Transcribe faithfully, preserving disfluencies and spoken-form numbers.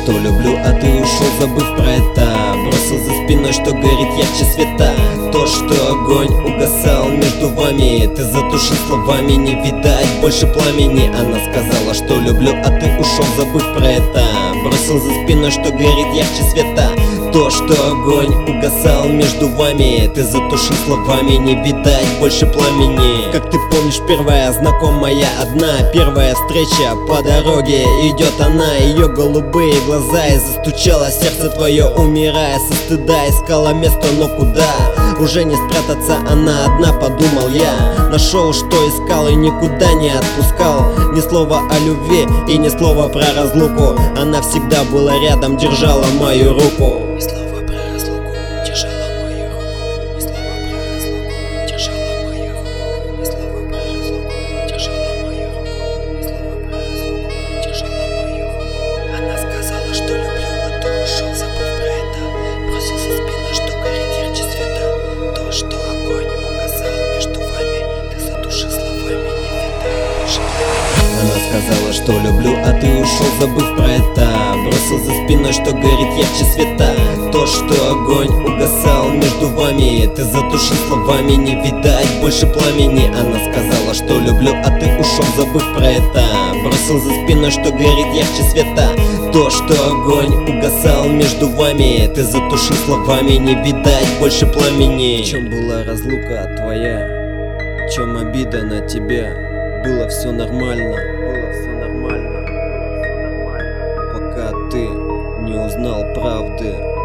что люблю, а ты ушел, забыв про это. Бросил за спиной, что горит ярче света. То, что огонь угасал между вами, ты затушил словами, не видать больше пламени. Она сказала, что люблю, а ты ушел, забыв про это. Бросил за спиной, что горит ярче света. То, что огонь угасал между вами, ты затушил словами, не видать больше пламени. Как ты помнишь, первая знакомая одна, первая встреча по дороге, идет она, ее голубые глаза, и застучало сердце твое, умирая со стыда. Искала место, но куда? Уже не спрятаться, она одна, подумал я. Нашел, что искал, и никуда не отпускал. Ни слова о любви и ни слова про разлуку. Она всегда была рядом, держала мою руку. Ни слова про разлуку, держала мою руку. Ни слова про разлуку, держала мою руку. Ни слова про разлуку, держала мою руку. Ни слова про разлуку, держала мою руку. Она сказала, что люблю, а ты ушел, забыв про это. Бросил за спину, что горит ярче света. То, что огонь угасал между вами, ты задушил словами, не видать больше пламени. Она сказала, что люблю, а ты ушел, забыв про это. Бросил за спиной, что горит ярче света. То, что огонь угасал между вами, ты затушил словами, не видать больше пламени. Она сказала, что люблю, а ты ушел, забыв про это. Бросил за спиной, что горит ярче света. То, что огонь угасал между вами, ты затушил словами, не видать больше пламени. В чем была разлука твоя? В чем обида на тебя? Было все нормально, было все нормально, пока ты не узнал правды.